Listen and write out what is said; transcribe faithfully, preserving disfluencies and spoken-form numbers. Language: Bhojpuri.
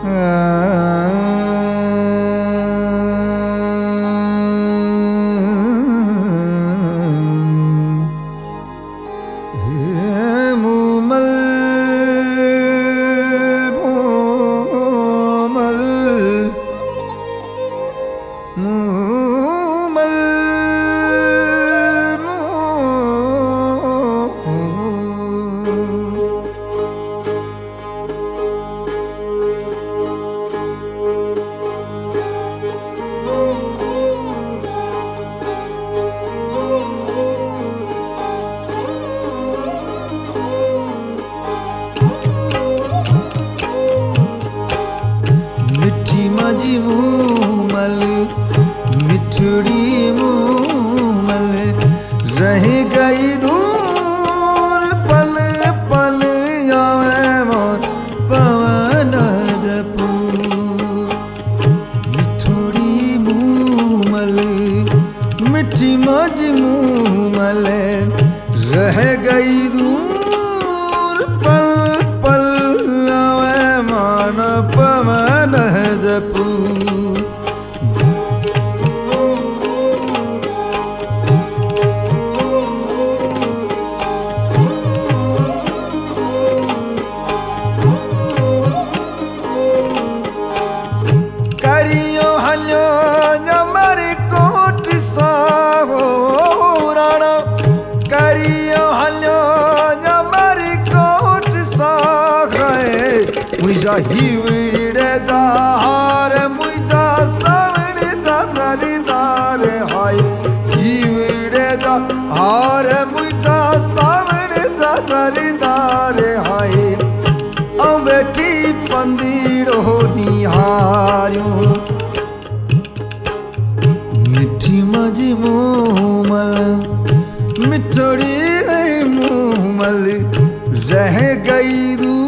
माझी मूमल मिठड़ी मूमल रह गई दूर पल पल आवे मोर पवन मिठड़ी मूमल मिठी माझी मूमल रह गई दूर पल पल आवे मान पवन जपू करियो हलो जमर कोट साहो राणा करियो हलो जमर कोट साहे मुझा हीवड़े हार मुझा सावड़ जा सरिदार हाय हीवड़े जा हार मुझा सावड़ जा सरिदार हाय अवेठी पंदीड़ो निहारियो मिठी माझी मूमल मिठड़ी मूमल रह गई